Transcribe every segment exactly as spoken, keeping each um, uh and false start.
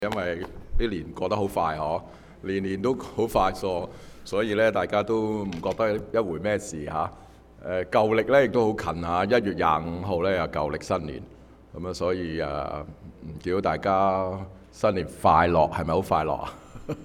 因為啲年過得好快嗬，年年都好快疏，所以咧大家都唔覺得一回咩事嚇。誒舊歷咧亦都好近嚇，一月廿五號咧又舊歷新年，咁啊所以誒唔叫大家新年快樂，係咪好快樂啊？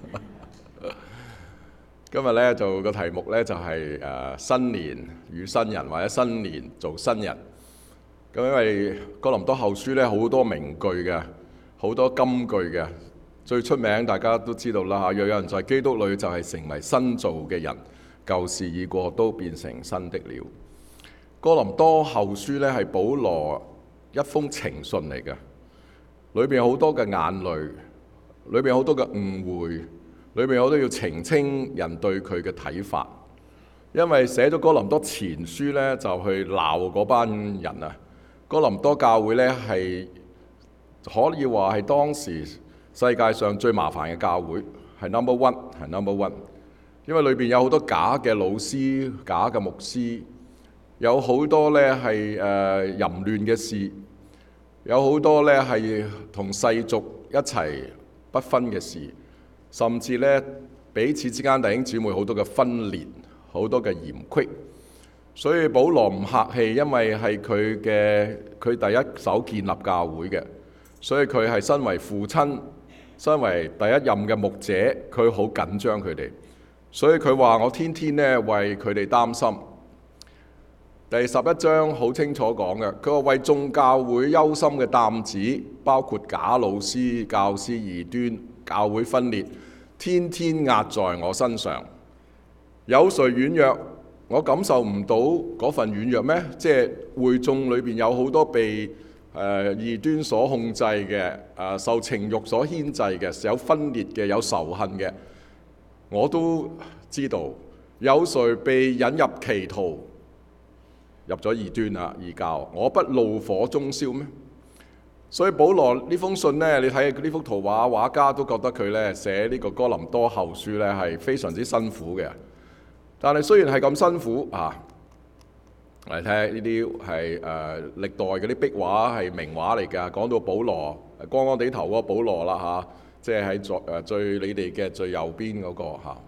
今日咧就個題目咧就係誒新年與新人，或者新年做新人。咁因為哥林多後書咧好多名句嘅。好多金句嘅，最出名大家都知道啦嚇。若有人在基督裏，就係成為新造嘅人，舊事已過，都變成新的了。哥林多後書咧係保羅一封情信嚟嘅，裏邊有好多嘅眼淚，裏邊有好多嘅誤會，裏邊有好多要澄清人對佢嘅睇法。因為寫咗哥林多前書咧，就去鬧嗰班人啊。哥林多教會咧係可以話係當時世界上最麻煩嘅教會，係 number one， 係 number one。因為裏邊有好多假嘅老師、假嘅牧師，有好多咧係誒淫亂嘅事，有好多咧係同世俗一齊不分嘅事，甚至咧彼此之間弟兄姊妹好多嘅分裂，好多嘅嫌隙。所以保羅唔客氣，因為係佢嘅佢第一手建立教會嘅。所以佢係身為父親，身為第一任嘅牧者，佢好緊張佢哋。所以佢話：我天天咧為佢哋擔心。第十一章好清楚講嘅，佢話為眾教會憂心嘅擔子，包括假老師、教師異端、教會分裂，天天壓在我身上。有誰軟弱？我感受唔到嗰份軟弱咩？即係會眾裏邊有好多被誒、呃、異端所控制嘅，誒、呃、受情慾所牽制嘅，有分裂嘅，有仇恨嘅，我都知道。有誰被引入歧途，入咗異端啊異教，我不怒火中燒咩？所以保羅呢封信呢，你睇呢幅圖畫，畫家都覺得佢呢寫呢個哥林多後書呢係非常之辛苦嘅。但係雖然係咁辛苦啊。嚟睇下呢啲係誒歷代嗰啲壁畫係名畫嚟㗎，講到保羅光光地頭嗰個保羅啦嚇，即係喺最誒最你哋嘅最右邊嗰個嚇。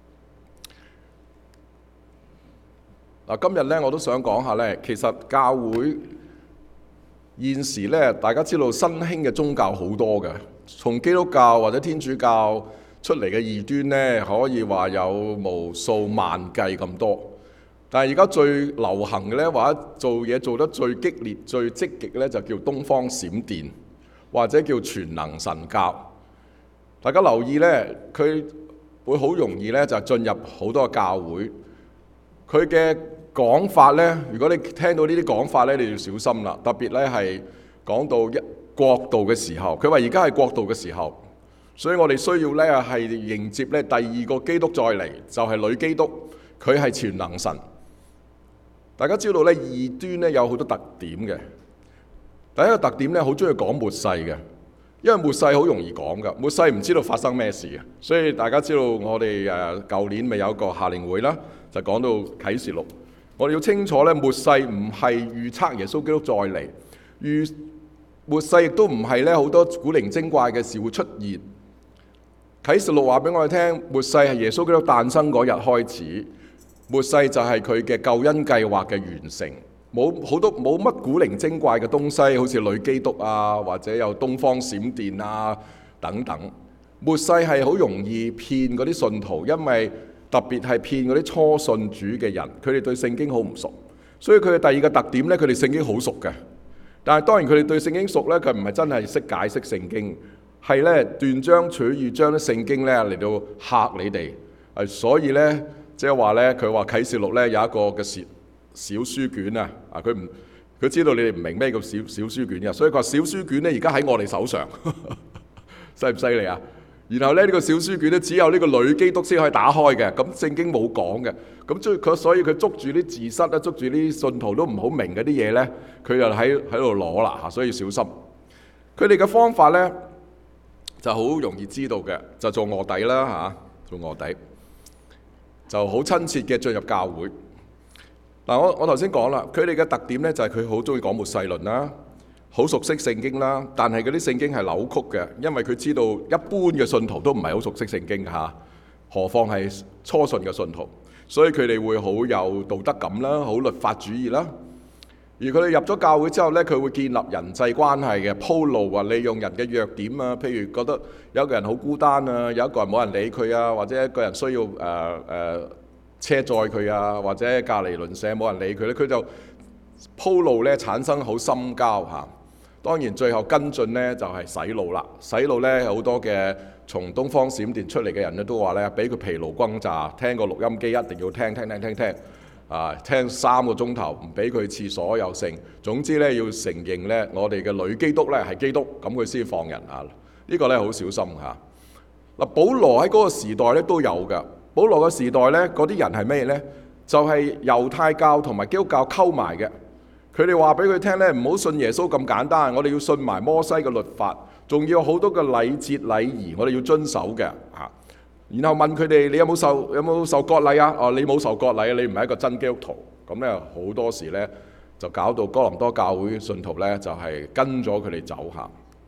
嗱，今日咧我都想講下咧，其實教會現時咧，大家知道新興嘅宗教好多嘅，從基督教或者天主教出嚟嘅異端咧，可以話有無數萬計咁多。但係而家最流行嘅咧，或者做嘢做得最激烈、最積極咧，就叫東方閃電，或者叫全能神教。大家留意咧，佢會好容易咧就進入好多個教會。佢嘅講法咧，如果你聽到呢啲講法咧，你要小心啦。特別咧係講到一國度嘅時候，佢話而家係國度嘅時候，所以我哋需要咧係迎接咧第二個基督再嚟，就係女基督，佢係全能神。大家知道咧，異端咧有好多特點嘅。第一個特點咧，好中意講末世嘅，因為末世好容易講噶。末世唔知道發生咩事嘅，所以大家知道我哋誒舊年咪有一個夏令會啦，就講到啟示錄。我哋要清楚咧，末世唔係預測耶穌基督再嚟，預末世亦都唔係咧好多古靈精怪嘅事會出現。啟示錄話俾我哋聽，末世係耶穌基督誕生嗰日開始。末世就係佢嘅救恩計劃嘅完成，冇好多冇乜古靈精怪嘅東西，好似女基督啊，或者有東方閃電啊等等。末世係好容易騙嗰啲信徒，因為特別係騙嗰啲初信主嘅人，佢哋對聖經好唔熟，所以佢嘅第二個特點呢，佢哋聖經好熟嘅。但係當然佢哋對聖經熟呢，佢唔係真係識解釋聖經，係呢斷章取義將啲聖經呢嚟到嚇你哋。誒，所以呢。即係話咧，佢話啟示錄咧有一個嘅小小書卷啊，啊佢唔佢知道你哋唔明咩叫小小書卷嘅，所以佢話小書卷咧而家喺我哋手上，犀唔犀利啊？然後咧呢、這個小書卷咧只有呢個女基督先可以打開嘅，咁聖經冇講嘅，咁所以佢所以佢捉住啲字塞咧，捉住啲信徒都唔好明嗰啲嘢咧，佢就喺喺度攞啦嚇，所以要小心。佢哋嘅方法咧就好容易知道嘅，就做臥底啦嚇，做臥底。就好親切嘅進入教會。嗱，我我頭先講啦，佢哋嘅特點咧就係佢好中意講末世論啦。 好熟悉聖經啦，但係嗰啲聖經係扭曲嘅，因為佢知道一般嘅信徒都唔係好熟悉聖經嚇，何況係初信嘅信徒，所以佢哋會好有道德感啦，好律法主義啦。而佢哋入咗教會之後呢，佢會建立人際關係嘅鋪路啊，利用人嘅弱點啊，譬如覺得有一個人好孤單啊，有一個人冇人理佢啊，或者一個人需要誒誒、呃呃、車載佢啊，或者隔離鄰舍冇人理佢咧，佢就鋪路咧產生好深交嚇。當然最後跟進呢就係洗腦啦，洗腦呢好多嘅從東方閃電出嚟嘅人咧都話呢，俾佢疲勞轟炸，聽個錄音機一定要聽聽聽聽聽。啊！聽三個鐘頭，唔俾佢廁所又剩。總之咧，要承認咧，我哋嘅女基督咧係基督，咁佢先放人啊！呢、這個咧好小心嚇。嗱，保羅喺嗰個時代咧都有㗎。保羅嘅時代咧，嗰啲人係咩呢？就係、是、猶太教同埋基督教溝埋嘅。佢哋話俾佢聽咧，唔好信耶穌咁簡單，我哋要信埋摩西嘅律法，仲要有好多嘅禮節禮儀，我哋要遵守嘅嚇。然後問佢哋：你有冇受有冇受割禮啊？哦，你冇受割禮，你唔係一個真基督徒。咁咧好多時咧就搞到哥林多教會信徒咧就係跟咗佢哋走下。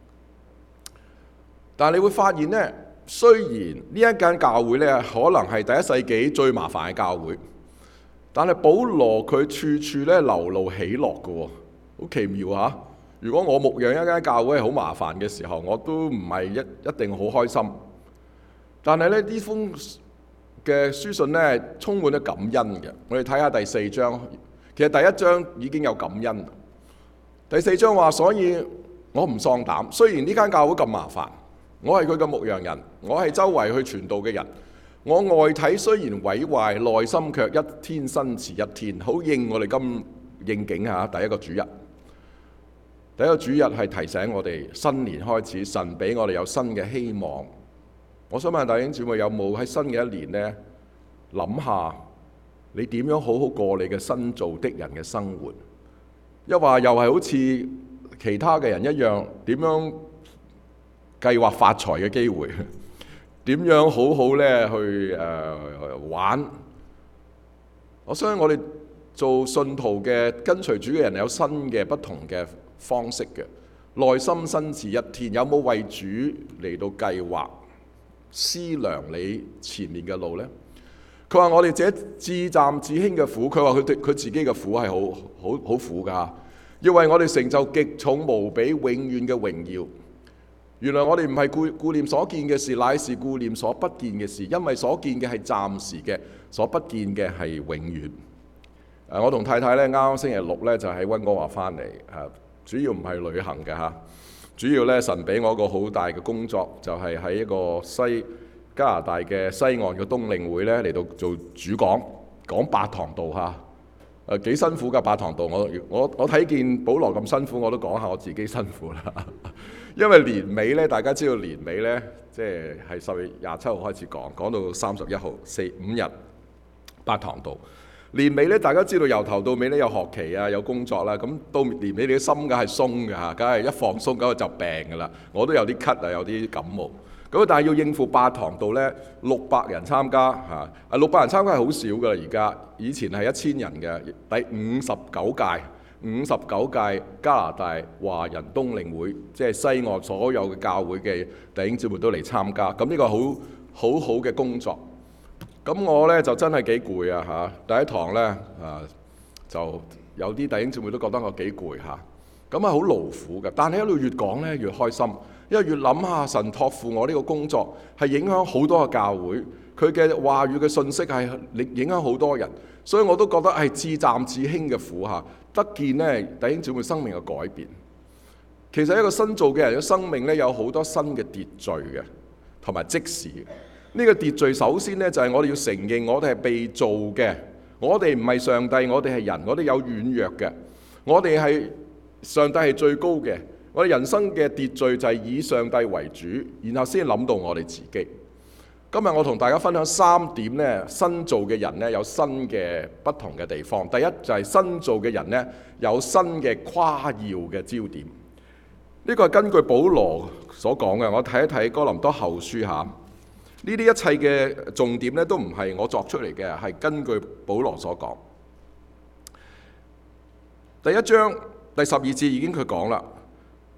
但係你會發現咧，雖然呢一間教會咧可能係第一世紀最麻煩嘅教會，但係保羅佢處處咧流露喜樂嘅喎，好奇妙嚇！如果我牧養一間教會係好麻煩嘅時候，我都唔係一一定好開心。但係咧，呢封嘅書信咧充滿咗感恩嘅。我哋睇下第四章，其實第一章已經有感恩。第四章話：所以我唔喪膽，雖然呢間教會咁麻煩，我係佢嘅牧羊人，我係周圍去傳道嘅人。我外體雖然毀壞，內心卻一天新似一天。好應我哋今應景嚇，第一個主日。第一個主日係提醒我哋新年開始，神俾我哋有新嘅希望。我想問弟兄姊妹有冇喺新嘅一年呢？諗下你點樣好好過你嘅新造的人嘅生活？一話又係好似其他嘅人一樣，點樣計劃發財嘅機會？點樣好好咧去誒、呃、玩？我相信我哋做信徒嘅跟隨主嘅人有新嘅不同嘅方式嘅，內心新似一天。有冇為主嚟到計劃？思量你前面嘅路呢？佢話我哋這至暫至輕嘅苦，佢話佢佢自己嘅苦係好好好苦㗎，要為我哋成就極重無比永遠嘅榮耀。原來我哋唔係顧顧念所見嘅事，乃是顧念所不見嘅事，因為所見嘅係暫時嘅，所不見嘅係永遠。誒，我同太太呢，啱啱星期六呢就喺溫哥華翻嚟，誒，主要唔係旅行嘅嚇。主要咧，神俾我一個好大嘅工作，就係、是、喺一個西加拿大嘅西岸嘅冬令會咧嚟到做主講，講八堂道嚇。誒幾辛苦㗎八堂道，我我我睇見保羅咁辛苦，我都講下我自己辛苦啦。因為年尾咧，大家知道年尾咧，即係係十月廿七號開始講，講到三十一號，四五日八堂道。年尾咧，大家知道由頭到尾咧有學期啊，有工作啦。咁到年尾你嘅心梗係鬆㗎嚇，梗係一放鬆咁就病㗎啦。我都有啲咳啊，有啲感冒。咁但係要應付八堂道咧，六百人參加嚇。啊，六百人參加係好少㗎啦，而家以前係一千人嘅。第五十九屆五十九屆加拿大華人冬令會，即係西岸所有嘅教會嘅弟兄姊妹都嚟參加。咁呢個好好好嘅工作。咁我咧就真係幾攰啊嚇！第一堂咧啊，就有啲弟兄姊妹都覺得我幾攰嚇，咁啊好勞苦嘅。但係一路越講咧越開心，因為越諗下神託付我呢個工作係影響好多嘅教會，佢嘅話語嘅信息係影響好多人，所以我都覺得係至暫至輕嘅苦嚇，得見咧弟兄姊妹生命嘅改變。其實一個新造嘅人嘅生命咧有好多新嘅秩序嘅，同埋即時。呢個秩序首先呢，就係我哋要承認我哋係被造嘅，我哋唔係上帝，我哋係人，我哋有軟弱嘅，我哋係上帝係最高嘅，我哋人生嘅秩序就係以上帝為主，然後先諗到我哋自己。今日我同大家分享三點呢，新造嘅人呢有新嘅不同嘅地方。第一就係新造嘅人呢有新嘅誇耀嘅焦點。呢個係根據保羅所講嘅，我睇一睇哥林多後書下。呢啲一切嘅重點咧，都唔係我作出嚟嘅，係根據保羅所講。第一章第十二節已經佢講啦，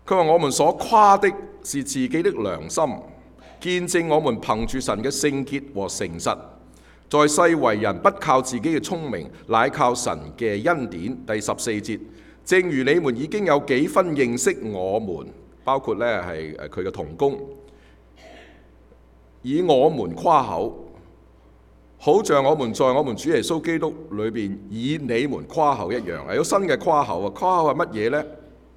佢話我們所誇的是自己的良心，見證我們憑住神嘅聖潔和誠實，在世為人不靠自己嘅聰明，乃靠神嘅恩典。第十四節，正如你們已經有幾分認識我們，包括呢係佢嘅同工，以我們誇口，好像我們在我們主耶穌基督裏邊以你們誇口一樣。有新嘅誇口啊！誇口係乜嘢呢？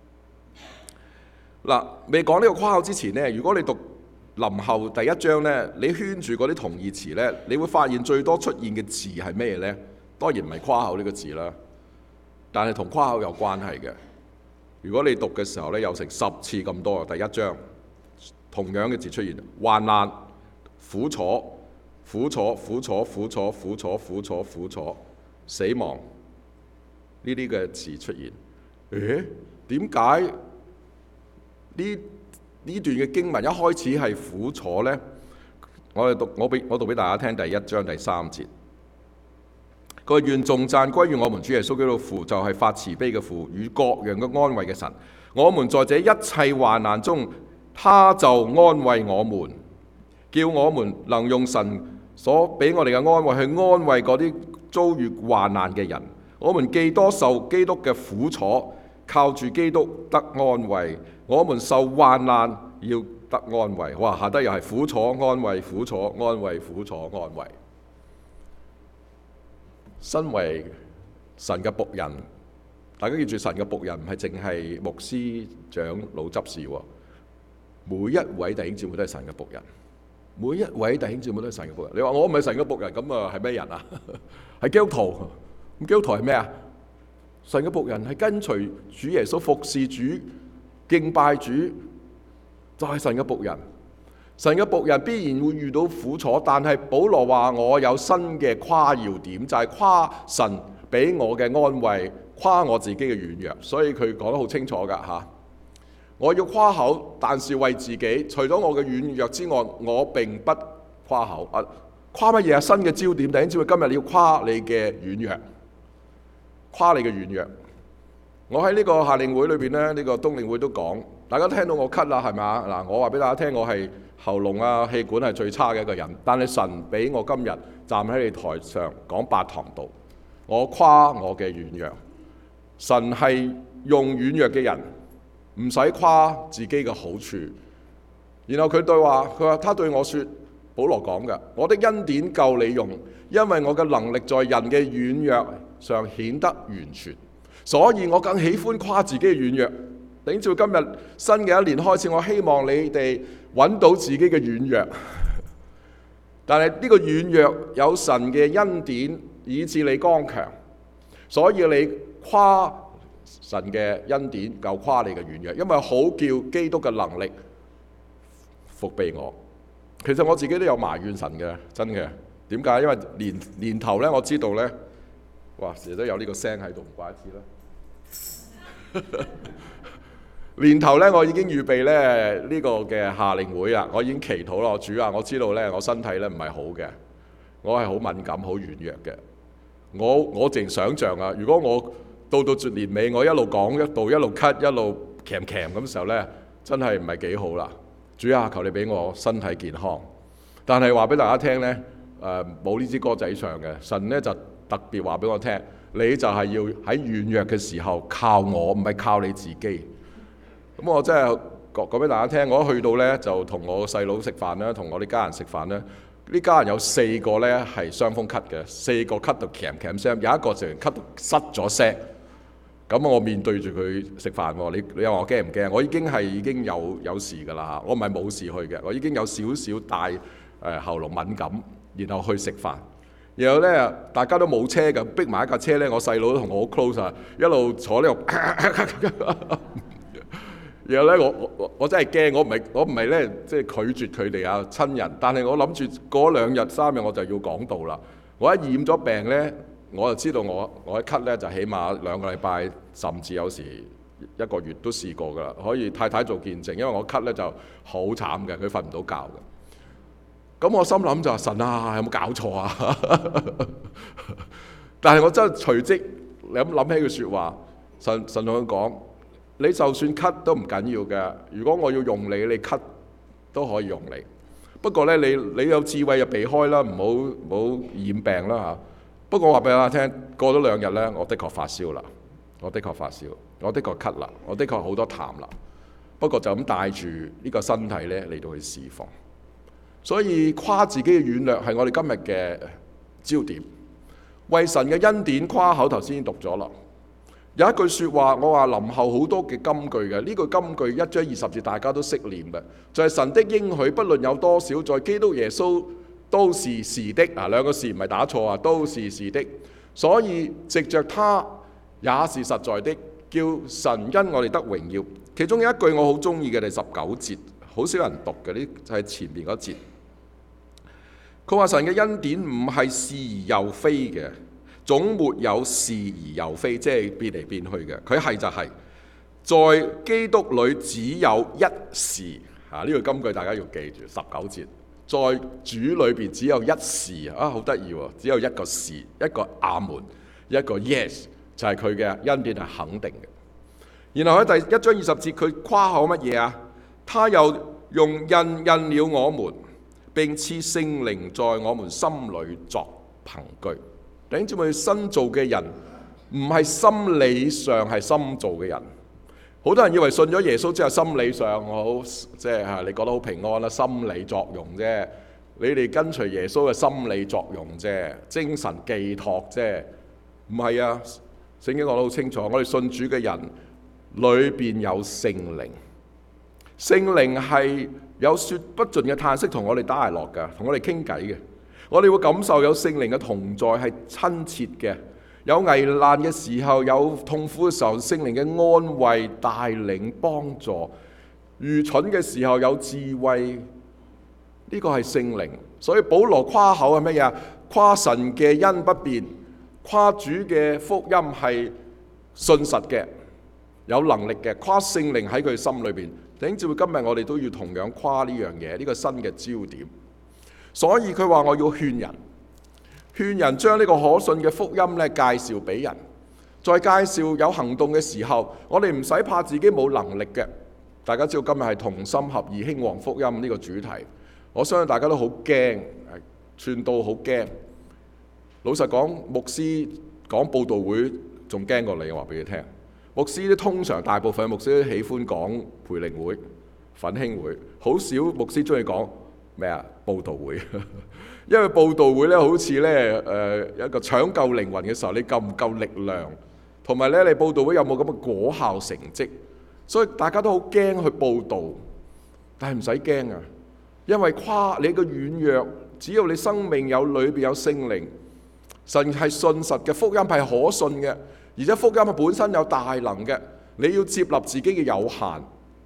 嗱，未講呢個誇口之前呢，如果你讀林後第一章呢，你圈住嗰啲同義詞呢，你會發現最多出現嘅字係咩呢？當然唔係誇口呢個字啦，但係同誇口有關係嘅。如果你讀嘅時候呢，有成十次咁多。第一章同樣嘅字出現，患難、苦楚、苦楚、苦楚、苦楚、苦楚、苦楚、苦楚、死亡呢啲嘅字出現。誒，點解呢？呢段嘅經文一開始係苦楚呢？我哋讀我俾我讀俾大家聽第一章第三節。佢話願頌讚歸於我們主耶穌基督父，就係、是、發慈悲嘅父，與各樣嘅安慰嘅神。我們在這一切患難中，他就安慰我們，叫我們能用神所俾我哋嘅安慰去安慰嗰啲遭遇患難嘅人。我們既多受基督嘅苦楚，靠住基督得安慰。我們受患難要得安慰。哇！下低又係苦楚安慰，苦楚安慰，苦楚安慰。身為神嘅僕人，大家記住，神嘅僕人唔係淨係牧師長老執事喎。每一位弟兄姊妹都係神嘅僕人，每一位弟兄姊妹都係神嘅僕人。你話我唔係神嘅僕人，咁啊係咩人啊？係基督徒。咁基督徒係咩啊？神嘅僕人係跟隨主耶穌，服侍主，敬拜主，就係神嘅僕人。神嘅僕人必然會遇到苦楚，但係保羅話我有新嘅誇耀點，就係誇神俾我嘅安慰，誇我自己嘅軟弱。所以佢講得好清楚噶吓，我要誇口，但是為自己，除咗我嘅軟弱之外，我並不誇口。啊，誇乜嘢啊？新嘅焦點，弟兄姊妹，今日你要誇你嘅軟弱，誇你嘅軟弱。我喺呢個夏令會裏邊呢，呢個冬令會都講，大家聽到我咳啦，係咪啊？嗱，我話俾大家聽，我係喉嚨啊、氣管係最差嘅一個人，但係神俾我今日站喺你台上講八堂道，我誇我嘅軟弱。神係用軟弱嘅人，唔使誇自己嘅好處。然後佢對話，佢話他對我說，保羅講嘅，我的恩典夠你用，因為我嘅能力在人嘅軟弱上顯得完全。所以我更喜歡誇自己嘅軟弱。頂住今日新嘅一年開始，我希望你哋揾到自己嘅軟弱。但係呢個軟弱有神嘅恩典，以致你剛強。所以你誇神嘅恩典，夠誇你嘅軟弱，因為好叫基督嘅能力覆庇我。其實我自己都有埋怨神嘅，真嘅。點解？因為年年頭呢，我知道呢，哇，成日都有呢個聲喺度，唔怪之啦。年頭咧，我已經預備咧呢個嘅夏令會啊，我已經祈禱啦，主啊，我知道咧我身體咧唔係好嘅，我係好敏感、好軟弱嘅。我我淨想像啊，如果我到到年尾，我一路講一路一路咳一路咳咳咁嘅時候咧，真係唔係幾好啦。主啊，求你俾我身體健康。但係話俾大家聽咧，誒冇呢支歌仔唱嘅，神咧就特別話俾我聽。你就係要喺軟弱嘅時候靠我，唔係靠你自己。咁我真係講講俾大家聽，我一去到呢，就同我細佬食飯啦，同我啲家人食飯啦。呢家人有四個呢係傷風咳嘅，四個咳到咳咳聲，有一個成咳到失咗聲。咁我面對住佢食飯喎，你你話我驚唔驚？我已經係已經有有事㗎啦，我唔係冇事去嘅，我已經有少少大誒喉嚨敏感，然後去食飯。然後咧，大家都冇車嘅，逼埋一架車咧。我細佬都同我好 close 啊，一路坐呢度。然後咧，我我我真係驚，我唔係我唔係咧，即係拒絕佢哋啊親人。但係我諗住過兩日三日我就要講道啦。我一染咗病咧，我就知道我我一咳咧就起碼兩個禮拜，甚至有時一個月都試過㗎啦。可以太太做見證，因為我咳咧就好慘嘅，佢瞓唔到覺嘅。咁我心諗就係神啊，有冇搞錯啊？但係我真係隨即諗諗起句説話，神神同佢講： 你就算咳都唔緊要嘅。如果我要用你，你咳都可以用你。不過呢，你你有智慧就避開啦，唔好唔好染病啦嚇。不過我話俾大家聽，過咗兩日呢，我的確發燒啦，我的確發燒，我的確咳啦，我的確好多痰啦。不過就咁帶住呢個身體呢嚟到去侍奉。所以誇自己嘅軟弱係我哋今日嘅焦點。為神嘅恩典誇口，頭先已經讀咗啦。有一句説話，我話林後好多嘅金句嘅，呢句金句一章二十節大家都識念嘅，就係、是、神的應許，不論有多少，在基督耶穌都是是的。啊，兩個是唔係打錯啊，都是是的。所以藉着他也是實在的，叫神因我哋得榮耀。其中有一句我好中意嘅，第十九節，好少人讀嘅，呢就係前面嗰節。佢話神嘅恩典唔係是而又非嘅。總沒有是而又非，即係變嚟變去嘅。佢係就係、是，在基督裏只有一是。啊，呢句金句大家要記住，十九節，在主裏邊只有一是。啊，好得意喎，只有一個是，一個阿門，一個 yes， 就係佢嘅恩典係肯定嘅。然後喺第一章二十節，佢誇口乜嘢啊？他又用印印了我們，並賜聖靈在我們心裏作憑據。弟兄姊妹，新造嘅人唔係心理上係新造嘅人。好多人以為信咗耶穌之後心理上好，即係嚇你覺得好平安啦，心理作用啫。你哋跟隨耶穌嘅心理作用啫，精神寄託啫。唔係啊，聖經講得好清楚，我哋信主嘅人裏邊有聖靈，聖靈係有説不盡嘅嘆息同我哋打下落㗎，同我哋傾偈嘅。我哋會感受有聖靈嘅同在係親切嘅，有危難嘅時候，有痛苦嘅時候，聖靈嘅安慰、帶領、幫助；愚蠢嘅時候有智慧，呢個係聖靈。所以保羅誇口係乜嘢？誇神嘅恩不變，誇主嘅福音係信實嘅、有能力嘅，誇聖靈喺佢心裏邊。弟兄姊妹，今日我哋都要同樣誇呢樣嘢，呢個新嘅焦點。所以佢話我要勸人，勸人將呢個可信嘅福音咧介紹俾人。再介紹有行動嘅時候，我哋唔使怕自己冇能力嘅。大家知道今日係同心合意興旺福音呢個主題，我相信大家都好驚，傳道好驚。老實講，牧師講佈道會仲驚過你，我話俾你聽。牧師咧通常大部分牧師都喜歡講培靈會、奮興會，好少牧師中意講咩啊？佈道會，因為佈道會咧好似咧誒一個搶救靈魂嘅時候，你夠唔夠力量，同埋咧你佈道會有冇咁嘅果效成績，所以大家都好驚去佈道，但係唔使驚啊，因為誇你嘅軟弱，只要你生命有裏邊有聖靈，神係信實嘅，福音係可信嘅，而且福音係本身有大能嘅，你要接納自己嘅有限，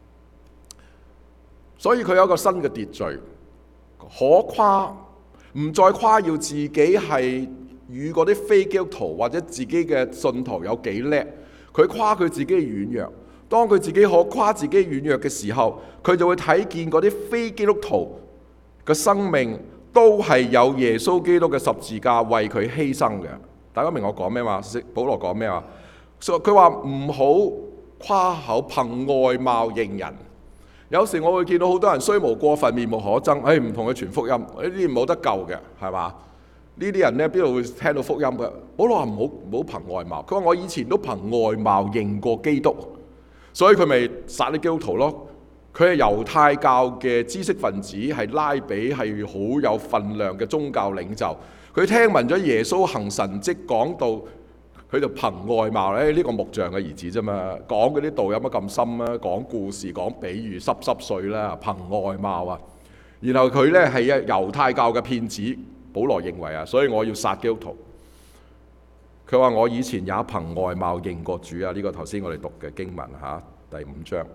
所以佢有一個新嘅秩序。可誇，唔再誇耀自己係與嗰啲非基督徒或者自己嘅信徒有幾叻，佢誇佢自己嘅軟弱。當佢自己可誇自己軟弱嘅時候，佢就會睇見嗰啲非基督徒嘅生命都係有耶穌基督嘅十字架為佢犧牲嘅。大家明我講咩嘛？保羅講咩啊？佢話唔好誇口憑外貌認人。有時我會見到好多人雖無過分面目可憎，誒唔同佢傳福音，呢啲冇得救嘅，係嘛？呢啲人咧邊度會聽到福音嘅？保羅話唔好唔好憑外貌，佢話我以前都憑外貌認過基督，所以佢咪殺啲基督徒咯。佢係猶太教嘅知識分子，係拉比，係好有份量嘅宗教領袖。佢聽聞咗耶穌行神蹟講道，佢就憑外貌咧，呢、這個木匠嘅兒子啫嘛，講嗰啲道有乜咁深啊？講故事、講比喻，濕濕碎啦，憑外貌啊！然後佢咧係一猶太教嘅騙子，保羅認為啊，所以我要殺基督徒。佢話我以前也憑外貌認過主啊！呢、這個頭先我哋讀嘅經文嚇，第五章。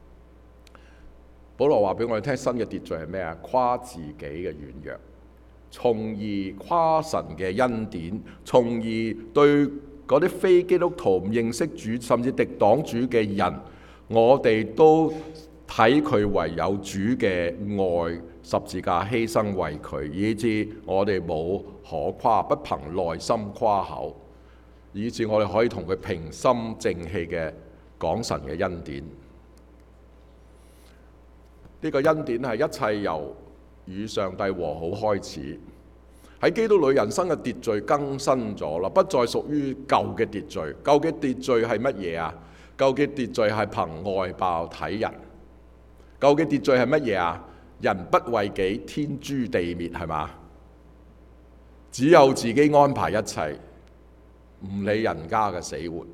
保羅話俾我哋聽，新嘅秩序係咩啊？誇自己嘅軟弱，從而誇神嘅恩典，從而對嗰啲非基督徒唔認識主甚至敵擋主嘅人，我哋都睇佢為有主嘅愛，十字架犧牲為佢，以致我哋冇可誇，不憑內心誇口，以致我哋可以同佢平心靜氣嘅講神嘅恩典。呢個恩典係一切由與上帝和好開始，喺基督裏人生嘅秩序更新咗啦，不再屬於舊嘅秩序。舊嘅秩序係乜嘢啊？舊嘅秩序係憑外貌睇人。舊嘅秩序係乜嘢啊？人不為己，天誅地滅，係嘛？只有自己安排一切，唔理人家嘅死活。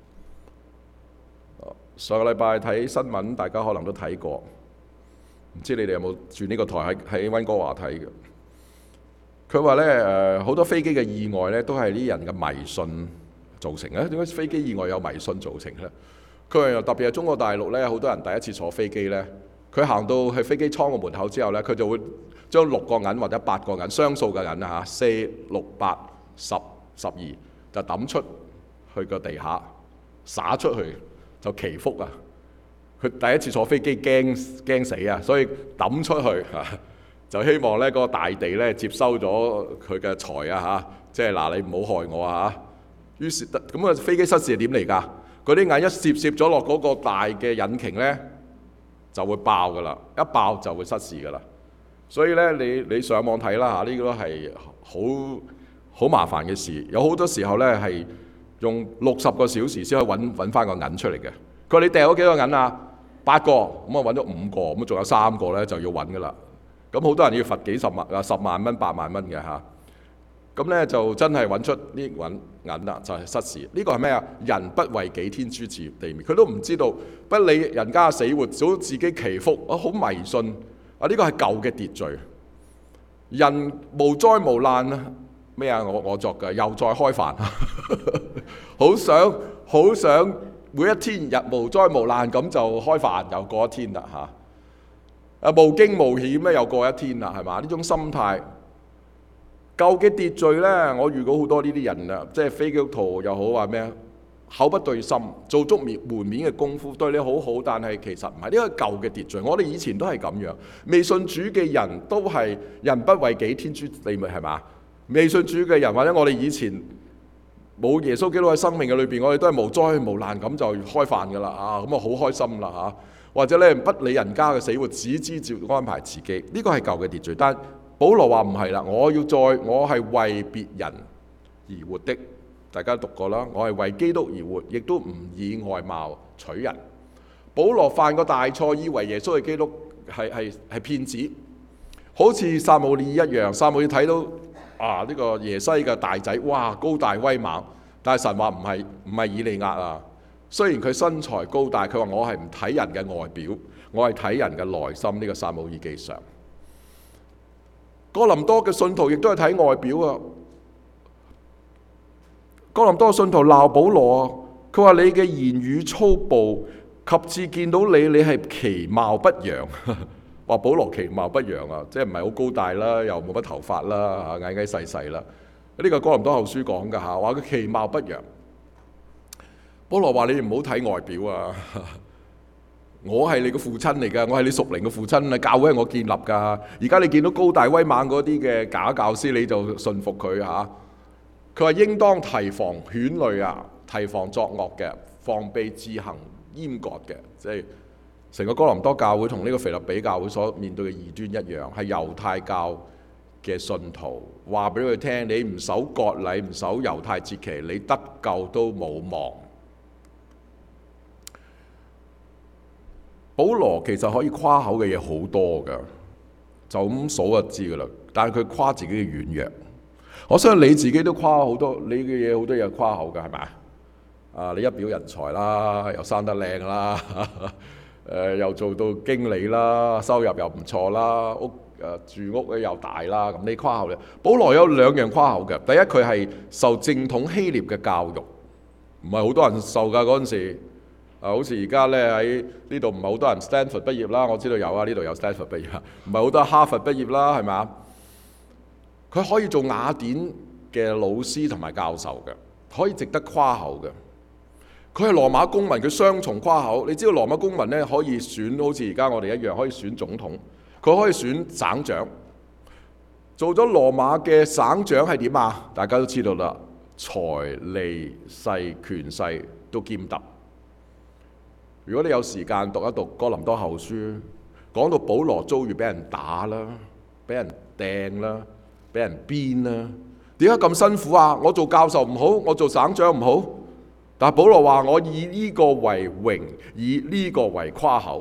上個禮拜睇新聞，大家可能都睇過，唔知你哋有冇住呢個台喺喺溫哥華睇嘅？佢話咧誒，好多飛機嘅意外咧，都係啲人嘅迷信造成嘅。點解飛機意外有迷信造成咧？佢話特別係中國大陸咧，好多人第一次坐飛機咧，佢行到去飛機艙個門口之後咧，佢就會將六個銀或者八個銀雙數嘅銀啊嚇，四六八十十二就抌出去個地下，灑出去就祈福啊！佢第一次坐飛機驚驚死啊，所以抌出去嚇，就希望咧嗰個大地咧接收咗佢嘅財啊嚇，即係嗱你唔好害我啊嚇。於是咁個飛機失事係點嚟㗎？嗰啲銀一攝攝咗落嗰個大嘅引擎咧，就會爆㗎啦，一爆就會失事㗎啦。所以咧，你你上網睇啦嚇，呢個都係好好麻煩嘅事。有好多時候咧係用六十個小時先可以揾揾翻個銀出嚟嘅。佢話你掟咗幾個銀啊？八個，咁啊揾咗五個，咁仲有三個咧就要揾㗎啦。咁好多人要罰幾十萬啊、十萬蚊、八萬蚊嘅嚇。咁咧就真係揾出呢銀銀啦，就係失事。呢個係咩啊？人不為己，天誅地滅。佢都唔知道，不理人家死活，早自己祈福啊，好迷信啊！呢個係舊嘅秩序。人無災無難啊！咩啊？我我作嘅又再開飯，好想好想每一天日無災無難咁就開飯，又過一天啦嚇。啊，無驚無險咧，又過一天啦，係嘛？呢種心態。舊嘅秩序呢，我遇過好多呢啲人啊，即係非基督徒又好話咩，口不對心，做足面門面嘅功夫，對你好好，但係其實唔係，呢個舊嘅秩序。我哋以前都係咁樣，未信主嘅人都係人不為己，天誅地滅，係嘛？未信主嘅人或者我哋以前冇耶穌基督喺生命嘅裏邊，我哋都係無災無難咁就開飯噶啦啊，咁啊好開心啦嚇，或者咧不理人家嘅死活，只知照安排自己，呢個係舊嘅秩序，但保羅話唔係啦，我要再我係為別人而活的，大家讀過啦，我係為基督而活，亦都唔以外貌取人。保羅犯個大錯，以為耶穌係基督係係係騙子，好似撒母耳一樣。撒母耳睇到啊呢個耶西嘅大仔，哇高大威猛，但係神話唔係唔係以利押啊。雖然佢身材高大，佢話我係唔睇人嘅外表，我係睇人嘅內心。呢個撒母耳記上。哥林多嘅信徒亦都係睇外表啊！哥林多信徒鬧保羅啊，佢話你嘅言語粗暴，及至見到你，你係其貌不揚。話保羅其貌不揚啊，即係唔係好高大啦，又冇乜頭髮啦，矮矮細細啦。呢個哥林多後書講㗎嚇，話佢其貌不揚。保羅話你唔好睇外表啊！我係你嘅父親嚟㗎，我係你屬靈嘅父親啊！教會係我建立㗎。而家你見到高大威猛嗰啲嘅假教師，你就信服佢嚇。佢話應當提防犬類啊，提防作惡嘅，防備自行閹割嘅。即係成個哥林多教會同呢個腓立比教會所面對嘅異端一樣，係猶太教嘅信徒話俾佢聽：你唔守割禮，唔守猶太節期，你得救都冇望。保羅其實可以誇口嘅嘢好多㗎，就咁數就知㗎啦。但係佢誇自己嘅軟弱，我相信你自己都誇好多，你嘅嘢好多嘢誇口㗎，係咪啊？你一表人才啦，又生得靚啦，誒又做到經理啦，收入又唔錯啦，屋誒住屋咧又大啦，咁你誇口咧。保羅有兩樣誇口嘅，第一佢係受正統希臘嘅教育，唔係好多人受㗎嗰陣時。啊，好似而家咧喺呢度唔係好多人 Stanford 畢業啦，我知道有啊，呢度有 Stanford 畢業，唔係好多哈佛畢業啦，係咪啊？佢可以做雅典嘅老師同埋教授嘅，可以值得誇口嘅。佢係羅馬公民，佢雙重誇口。你知道羅馬公民咧可以選，好似而家我哋一樣可以選總統，佢可以選省長。做咗羅馬嘅省長係點啊？大家都知道啦，財利勢權勢都兼得。 如果你有時間讀一讀哥林多後書，講到保羅遭遇俾人打啦，俾人掟啦，俾人鞭啦，點解咁辛苦啊？我做教授唔好，我做省長唔好，但係保羅話我以呢個為榮，以呢個為誇口。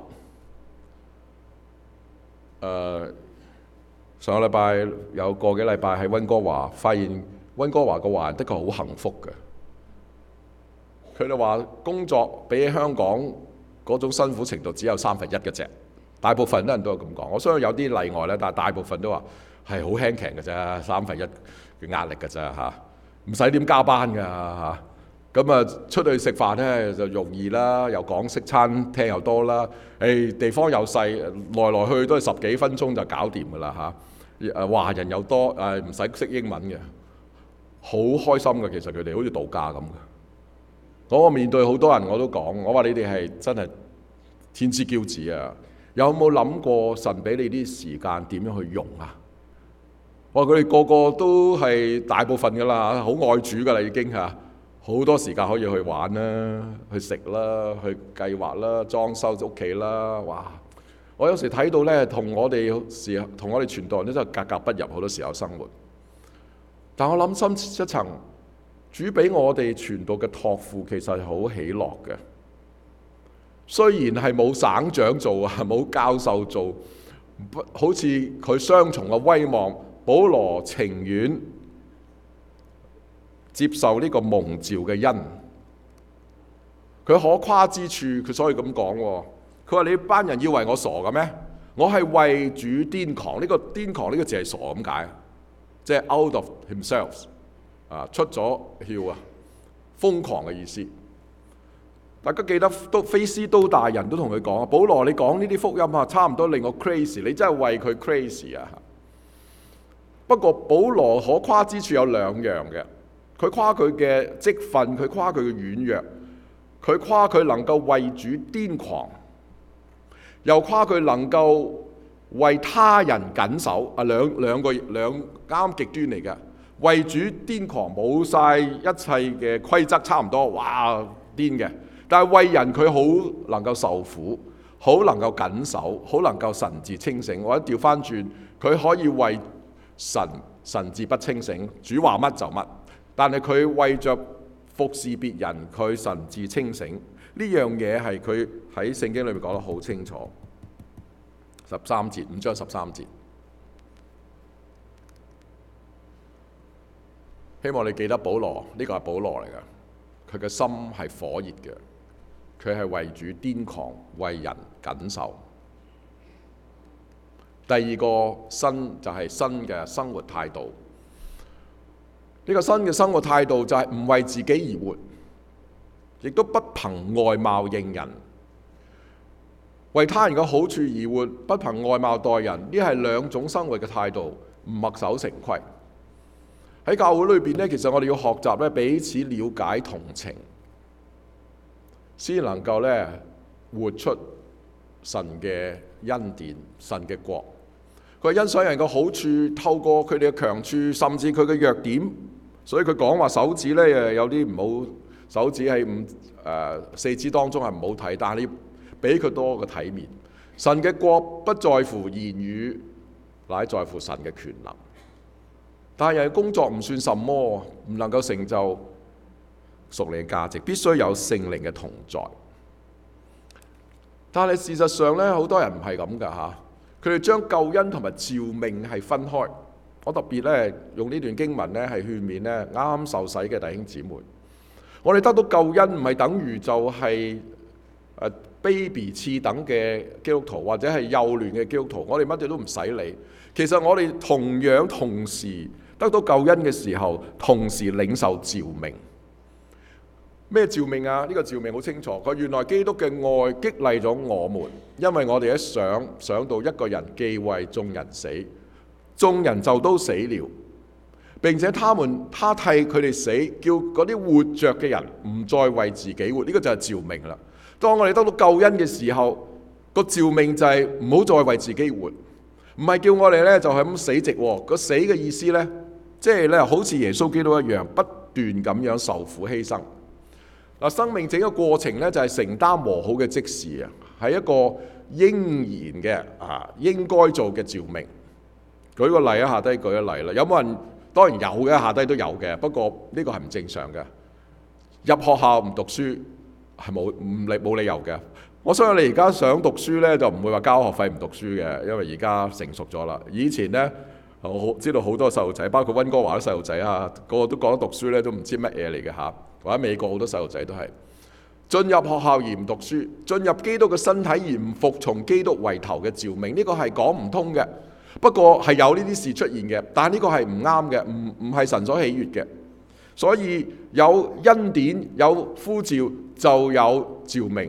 誒、呃，上個禮拜有個幾禮拜喺溫哥華，發現溫哥華個華人的確好幸福嘅。佢哋話工作比起香港嗰種辛苦程度只有三分一嘅啫，大部分人都係咁講。我相信有啲例外咧，但係大部分都話係好輕鬆嘅啫，三分一嘅壓力嘅啫嚇，唔使點加班㗎嚇。咁啊出去食飯咧就容易啦，又港式餐廳又多啦，誒地方又細，來來去去都係十幾分鐘就搞掂㗎啦嚇。誒華人又多，誒唔使識英文嘅，好開心嘅。其實佢哋好似度假咁嘅。我面對好多人我都講，我話你哋係真係天之驕子啊！有冇諗過神俾你啲時間點樣去用啊？我話佢哋個個都係大部分㗎啦，好愛主㗎啦已經嚇。好多時間可以去玩啦，去食啦，去計劃啦，裝修屋企啦，哇！我有時睇到呢，同我哋時同我哋傳道人都真係格格不入，好多時候生活。但我諗深一層，主俾我哋傳道嘅託付其實係好喜樂嘅。雖然係冇省長做啊，冇教授做，好似佢雙重嘅威望，保羅情願接受呢個蒙召嘅恩，佢可誇之處，佢所以咁講喎。佢話：你班人以為我傻嘅咩？我係為主癲狂。呢、這個癲狂呢個字係傻咁解，即係 out of himself 啊，出咗竅啊，瘋狂嘅意思。大家記得都菲斯都大人都同佢講啊，保羅你講呢啲福音啊，差唔多令我 crazy，你真係為佢 crazy 啊！不過保羅可誇之處有兩樣嘅。佢誇佢嘅職分，佢誇佢嘅軟弱，佢誇佢能夠為主癲狂，又誇佢能夠為他人緊守啊！兩兩個兩啱極端嚟嘅，為主癲狂冇晒一切嘅規則，差唔多哇癲嘅，但係為人佢好能夠受苦，好能夠緊守，好能夠神志清醒。或者調翻轉，佢可以為神神志不清醒，主話乜就乜。但係佢為着服侍別人，佢神志清醒，呢樣嘢係佢喺聖經裏面講得好清楚。十三節，五章十三節，希望你記得保羅，呢個係保羅嚟㗎，佢嘅心係火熱嘅，佢係為主癲狂，為人緊守。第二個新就係新嘅生活態度。呢個新嘅生活態度就係唔為自己而活，亦都不憑外貌認人，為他人嘅好處而活，不憑外貌待人。呢係兩種生活嘅態度，唔墨守成規。喺教會裏邊呢，其實我哋要學習咧彼此了解同情，先能夠咧活出神嘅恩典、神嘅國。佢欣賞人嘅好處，透過佢哋嘅強處，甚至佢嘅弱點。所以佢講話手指咧誒有啲唔好，手指喺五誒四指當中係唔好睇，但係你俾佢多個體面。神嘅國不在乎言語，乃在乎神嘅權能。但係人嘅工作唔算什麼，唔能夠成就屬靈嘅價值，必須有聖靈嘅同在。但係事實上咧，好多人唔係咁㗎嚇，佢哋將救恩同埋召命係分開。我特別咧用呢段經文咧係勸勉咧啱啱受洗嘅弟兄姊妹，我哋得到救恩唔係等於就係誒 baby 次等嘅基督徒或者係幼嫩嘅基督徒，我哋乜嘢都唔使理。其實我哋同樣同時得到救恩嘅時候，同時領受召命。咩召命啊？呢個召命好清楚，佢原來基督嘅愛激勵咗我們，因為我哋一想想到一個人既為眾人死，眾人就都死了，並且他們他替佢哋死，叫嗰啲活着嘅人唔再為自己活，呢、這個就係召命啦。當我哋得到救恩嘅時候，個召命就係唔好再為自己活，唔係叫我哋咧就係咁死寂喎。個死嘅意思咧，即係咧好似耶穌基督一樣，不斷咁樣受苦犧牲。 嗱，生命整個過程咧就係承擔和好嘅職事啊，係一個應然嘅啊應該做嘅召命。舉個例啊，下低舉個例啦。有冇人？當然有嘅，下低都有嘅。不過呢個係唔正常嘅。入學校唔讀書係冇唔理冇理由嘅。我相信你而家想讀書咧，就唔會話交學費唔讀書嘅，因為而家成熟咗啦。以前咧，我知道好多細路仔，包括溫哥華啲細路仔啊，個個都講得讀書咧，都唔知乜嘢嚟嘅嚇。或者美國好多細路仔都係進入學校而唔讀書，進入基督嘅身體而唔服從基督為頭嘅召命，呢個係講唔通嘅。不過係有呢啲事出現嘅，但係呢個係唔啱嘅，唔唔係神所喜悅嘅。所以有恩典有呼召就有召命。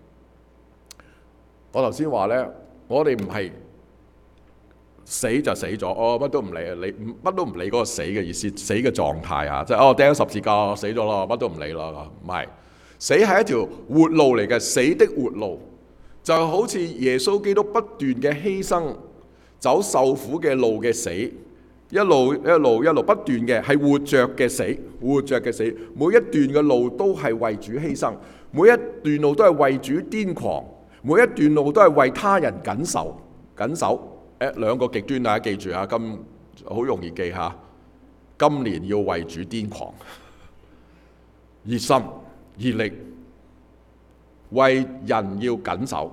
我頭先話呢，我哋唔係死就死咗，哦乜都唔理啊，你乜都唔理嗰個死嘅意思，死嘅狀態啊，即係哦釘咗十字架死咗咯，乜都唔理啦，唔係。死係一條活路嚟嘅，死的活路就好似耶穌基督不斷嘅犧牲。走受苦嘅路嘅死，一路一路一路不斷嘅係活着嘅死，活着嘅死，每一段嘅路都係為主犧牲，每一段路都係為主癲狂，每一段路都係為他人緊守緊守。誒兩個極端，大家記住嚇，今好容易記嚇。今年要為主癲狂，熱心熱力，為人要緊守。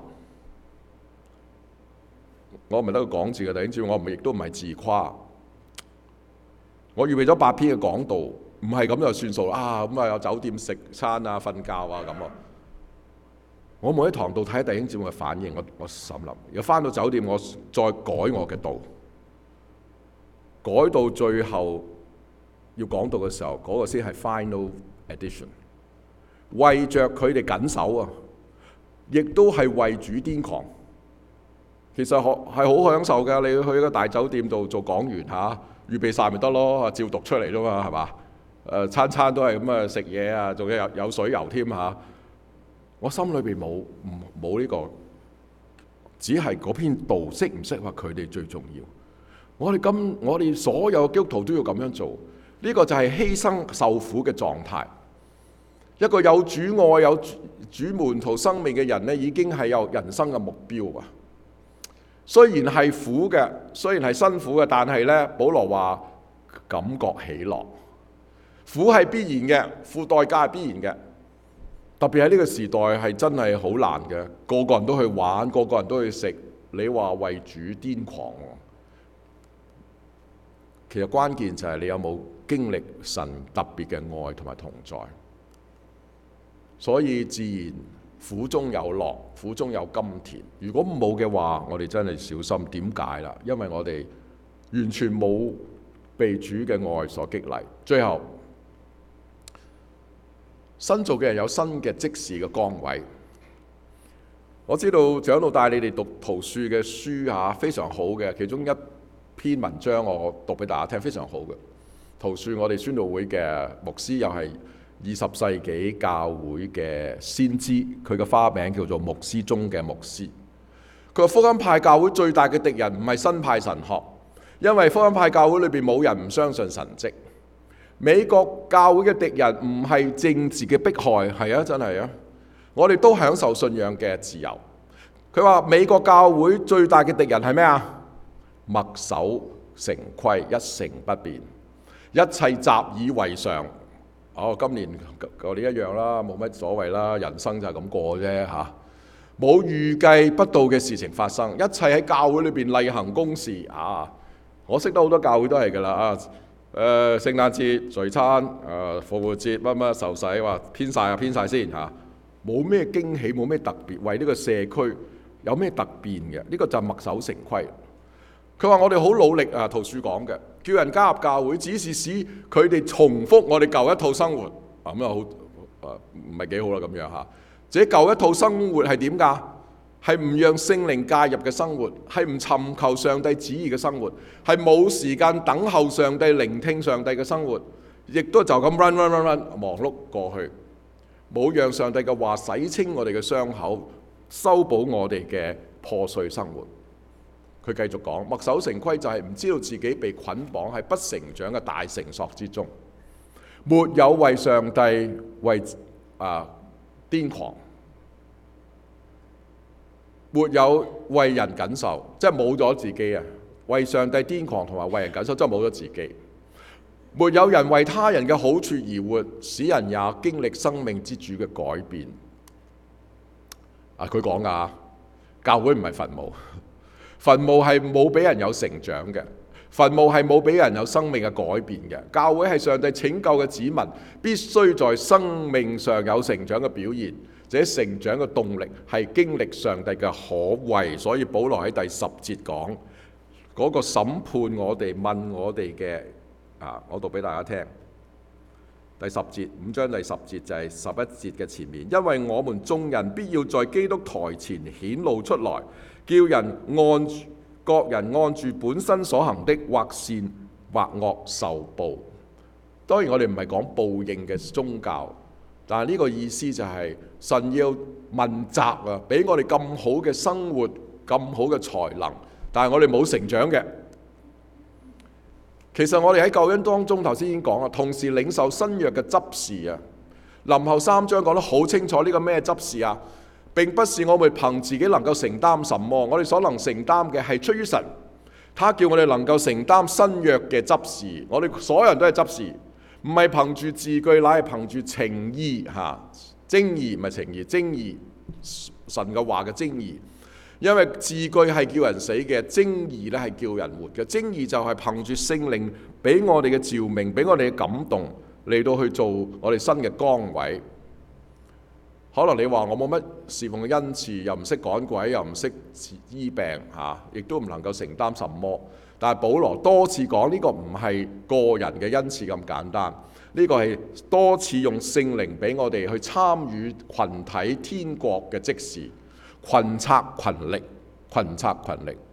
我唔係得個講字嘅，弟兄姊妹，我唔亦都唔係自誇。我預備咗八篇嘅講道，唔係咁就算數啊！咁啊有酒店食餐啊、瞓覺啊咁啊。我每一堂道睇弟兄姊妹嘅反應，我我心諗，如果翻到酒店，我再改我嘅道，改到最後要講道嘅時候，嗰個先係 final edition。為着佢哋緊守啊，亦都係為主癲狂。其實係好享受㗎，你去一個大酒店度做講員嚇，預備晒咪得咯，照讀出嚟啫嘛，係嘛？誒餐餐都係咁啊，食嘢啊，仲有有水油添嚇。我心裏邊冇冇呢個，只係嗰篇道識唔識話佢哋最重要。我哋今我哋所有基督徒都要咁樣做，呢個就係犧牲受苦嘅狀態。一個有主愛有主門徒生命嘅人呢，已經係有人生嘅目標啊！雖然係苦嘅，雖然係辛苦嘅，但係呢，保羅話感覺喜樂。苦係必然嘅，付代價係必然嘅。特別喺呢個時代係真係好難嘅，個個人都去玩，個個人都去食。你話為主癲狂，其實關鍵就係你有冇經歷神特別嘅愛同埋同在。所以自然苦中有樂，苦中有甘甜。如果冇嘅話，我哋真係小心。點解啦？因為我哋完全冇被主嘅愛所激勵。最後，新造嘅人有新嘅職事嘅崗位。我知道長老帶你哋讀陶恕嘅書嚇，非常好嘅。其中一篇文章我讀俾大家聽，非常好嘅。陶恕我哋宣道會嘅牧師，又係二十世紀教會嘅先知，佢嘅花名叫做牧師中嘅牧師。佢話福音派教會最大嘅敵人唔係新派神學，因為福音派教會裏邊冇人唔相信神蹟。美國教會嘅敵人唔係政治嘅迫害，係啊，真係啊，我哋都享受信仰嘅自由。佢話美國教會最大嘅敵人係咩啊？墨守成規，一成不變，一切習以為常。哦，今年舊年一樣啦，冇乜所謂啦，人生就係咁過啫嚇。冇預計不到嘅事情發生，一切喺教會裏邊例行公事啊！我識得好多教會都係㗎啦啊！誒、呃，聖誕節聚餐，誒、呃，復活節乜乜受洗，話編晒啊，編晒先嚇，冇咩驚喜，冇咩特別，為呢個社區有咩突變嘅？呢、這個就係墨守成規。佢話我哋好努力啊，陶恕講嘅，叫人加入教會，只是使佢哋重複我哋舊一套生活，咁又好啊，唔係幾好啦咁樣嚇。這舊一套生活係點㗎？係唔讓聖靈介入嘅生活，係唔尋求上帝旨意嘅生活，係冇時間等候上帝、聆聽上帝嘅生活，亦都就咁 run run run run 忙碌過去，冇讓上帝嘅話洗清我哋嘅傷口，修補我哋嘅破碎生活。佢繼續講，墨守成規就係唔知道自己被捆綁喺不成長嘅大繩索之中，沒有為上帝為啊癲狂，沒有為人謹守，即係冇咗自己啊！為上帝癲狂同埋為人謹守，真係冇咗自己。沒有人為他人嘅好處而活，使人也經歷生命之主嘅改變。啊，佢講㗎，教會唔係墳墓，墳墓係冇俾人有成長嘅，墳墓係冇俾人有生命嘅改變嘅。教會係上帝拯救嘅子民，必須在生命上有成長嘅表現。這成長嘅動力係經歷上帝嘅可畏。所以保羅喺第十節講嗰、那個審判我哋問我哋嘅啊，我讀俾大家聽。第十節，五章第十節就係十一節嘅前面，因為我們眾人必要在基督台前顯露出來，叫人按各人按住本身所行的，或善或惡受報。當然我哋唔係講報應嘅宗教，但係呢個意思就係神要問責啊，俾我哋咁好嘅生活，咁好嘅才能，但係我哋冇成長嘅。其實我哋喺救恩當中，頭先已經講啦，同時領受新約嘅執事啊。林後三章講得好清楚，呢個咩執事啊？並不是我們憑自己能夠承擔什麼，我哋所能承擔嘅係出於神。他叫我哋能夠承擔新約嘅執事，我哋所有人都係執事，唔係憑住字句，乃係憑住情義嚇，正義唔係情義，正義神嘅話嘅正義。因為字句係叫人死嘅，正義咧係叫人活嘅。正義就係憑住聖靈俾我哋嘅召命，俾我哋嘅感動嚟到去做我哋新嘅崗位。可能你話我冇乜侍奉嘅恩賜，又唔識趕鬼，又唔識醫病嚇，亦都唔能夠承擔什麼。但係保羅多次講呢個唔係個人嘅恩賜咁簡單，呢個係多次用聖靈俾我哋去參與群體天國嘅職事。群策群力，群策群力。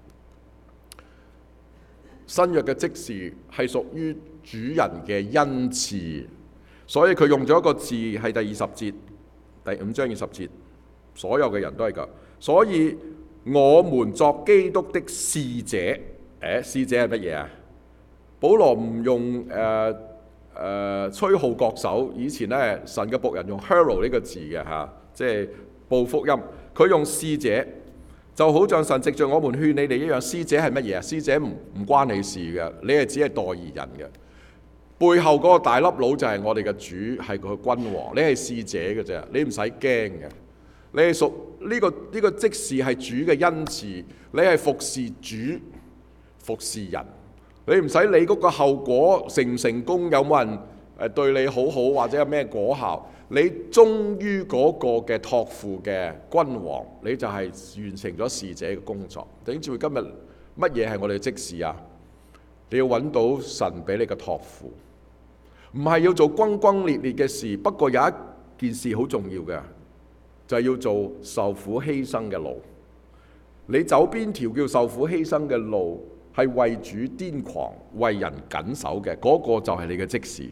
新約嘅職事係屬於主人嘅恩賜，所以佢用咗一個字係第二十節，第五章二十節，所有嘅人都係㗎。所以我們作基督的使者，誒，使者係乜嘢啊？保羅唔用誒誒、呃呃、吹號角手，以前咧神嘅僕人用 herald 呢個字嘅嚇，即係報福音。佢用使者，就好像神藉著我們勸你哋一樣。使者係乜嘢啊？使者唔唔關你事嘅，你係只係代言人嘅。背後嗰個大粒佬就係我哋嘅主，係佢君王。你係使者嘅啫，你唔使驚嘅。你係屬呢個呢、呢個職事係主嘅恩賜，你係服侍主、服侍人。你唔使理嗰個後果成唔成功，有冇人誒對你好好，或者有咩果效。你忠於嗰個嘅託付嘅君王，你就係完成咗使者嘅工作。弟兄姊妹，今日乜嘢係我哋嘅職事啊？你要揾到神俾你嘅託付，唔係要做轟轟烈烈嘅事。不過有一件事好重要嘅，就係要做受苦犧牲嘅路。你走邊條叫受苦犧牲嘅路，係為主癲狂、為人謹守嘅，嗰個就係你嘅職事。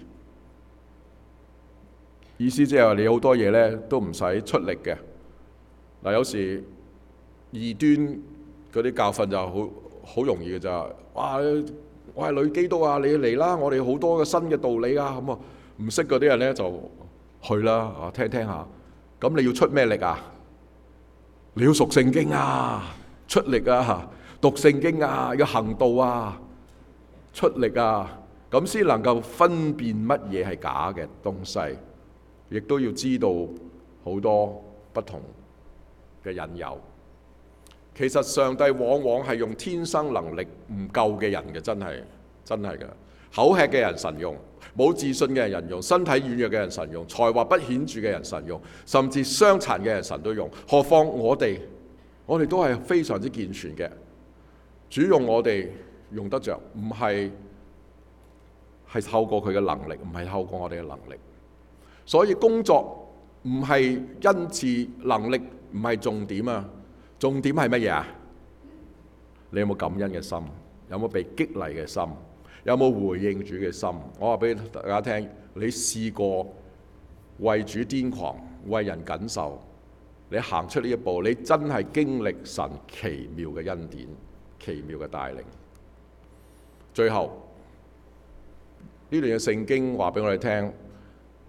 意思即係話你好多嘢咧都唔使出力嘅。嗱，有時異端嗰啲教訓就好好容易嘅咋。哇！我係女基督啊，你嚟啦！我哋好多嘅新嘅道理啊，咁啊唔識嗰啲人咧就去啦啊，聽聽下。咁你要出咩力啊？你要熟聖經啊，出力啊，讀聖經啊，要行道啊，出力啊，咁先能夠分辨乜嘢係假嘅東西。亦都要知道好多不同嘅引誘。其實上帝往往係用天生能力唔夠嘅人嘅，真係真係嘅。口吃嘅人神用，冇自信嘅人用，身體軟弱嘅人神用，才華不顯著嘅人神用，甚至傷殘嘅人神都用。何況我哋，我哋都係非常之健全嘅。主用我哋用得着，唔係係透過佢嘅能力，唔係透過我哋嘅能力。所以工作唔係恩賜，能力唔係重點啊！重點係乜嘢啊？你有冇感恩嘅心？有冇被激勵嘅心？有冇回應主嘅心？我話俾大家聽，你試過為主癲狂、為人謹守，你行出呢一步，你真係經歷神奇妙嘅恩典、奇妙嘅帶領。最後呢段嘅聖經話俾我哋聽。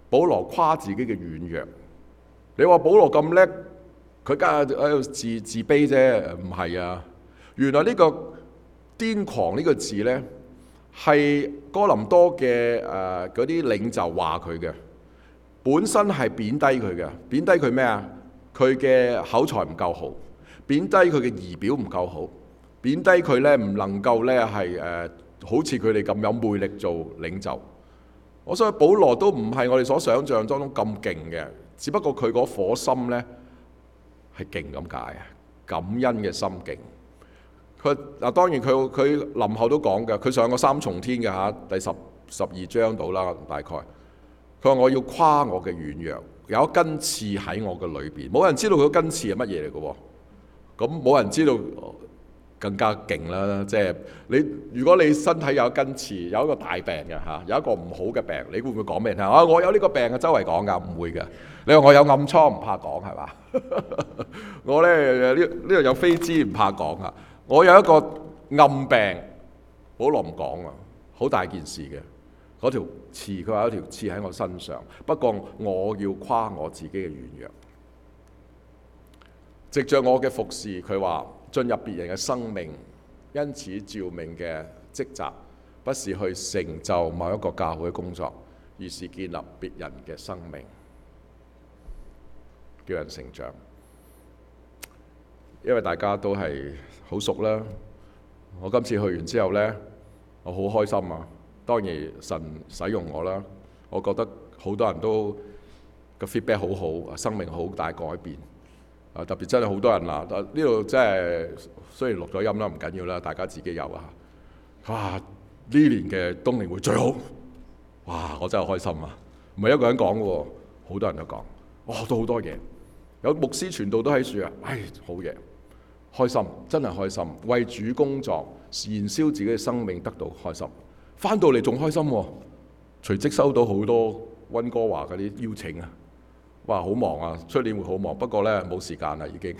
保羅誇自己嘅軟弱。你話保羅咁叻，佢梗係喺度自自卑啫，唔係啊！原來呢個癲狂呢個字呢，係哥林多嘅誒嗰啲領袖話佢嘅，本身係貶低佢嘅，貶低佢咩啊？佢嘅口才唔夠好，貶低佢嘅儀表唔夠好，貶低佢呢唔能夠呢係誒好似佢哋咁有魅力做領袖。我相信保羅都唔係我哋所想象當中咁勁嘅，只不過佢嗰顆心呢係勁咁解啊，感恩嘅心勁。佢嗱當然佢佢林後都講嘅，佢上過三重天嘅嚇，第十十二章到啦大概。佢話我要誇我嘅軟弱，有一根刺喺我嘅裏邊，冇人知道佢根刺係乜嘢嚟嘅喎。咁冇人知道更加勁啦，即係你如果你身體有一根刺，有一個大病嘅嚇，有一個唔好嘅病，你會唔會講俾人聽啊？我有呢個病嘅，周圍講㗎，唔會嘅。你話我有暗瘡唔怕講係嘛？我咧呢呢度有飛滋唔怕講啊！我有一個暗病，保羅唔講啊，好大件事嘅。嗰條刺，佢話有條刺喺我身上，不過我要誇我自己嘅軟弱，藉着我嘅服侍，佢話進入別人嘅生命，因此召命嘅職責，不是去成就某一個教會嘅工作，而是建立別人嘅生命，叫人成長。因為大家都係好熟啦，我今次去完之後呢，我好開心啊！當然神使用我啦，我覺得好多人都個 feedback 好好，生命好大改變。啊，特別真係好多人啦，呢度真係雖然錄咗音啦，唔緊要啦，大家自己有啊。哇！呢年嘅冬令會最好，哇！我真係開心啊！唔係一個人講嘅喎，好多人都講，哇！學到好多嘢，有牧師傳道都喺樹啊，唉，好嘢，開心，真係開心，為主工作，燃燒自己嘅生命，得到開心。翻到嚟仲開心喎，隨即收到好多溫哥華嗰啲邀請啊！哇，好忙啊，出年會好忙，不過呢，冇時間啦已經。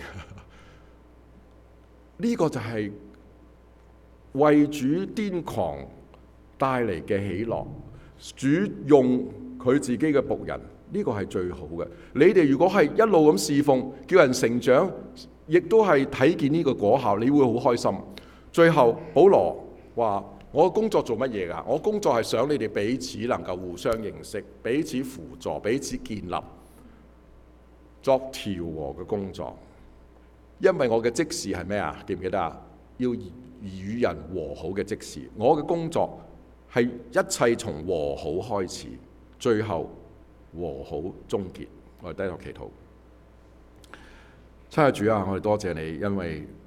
呢個就係為主癲狂帶嚟嘅喜樂，主用佢自己嘅僕人，呢個係最好嘅。你哋如果係一路咁侍奉，叫人成長，亦都係睇見呢個果效，你會好開心。最後保羅話：我工作做乜嘢㗎？我工作係想你哋彼此能夠互相認識，彼此輔助，彼此建立，作調和嘅工作。因為我嘅職事係咩啊？記唔記得啊？要與人和好嘅職事。我嘅工作係一切從和好開始，最後和好終結。我哋低頭祈禱。親愛的主啊，我哋多謝你，因為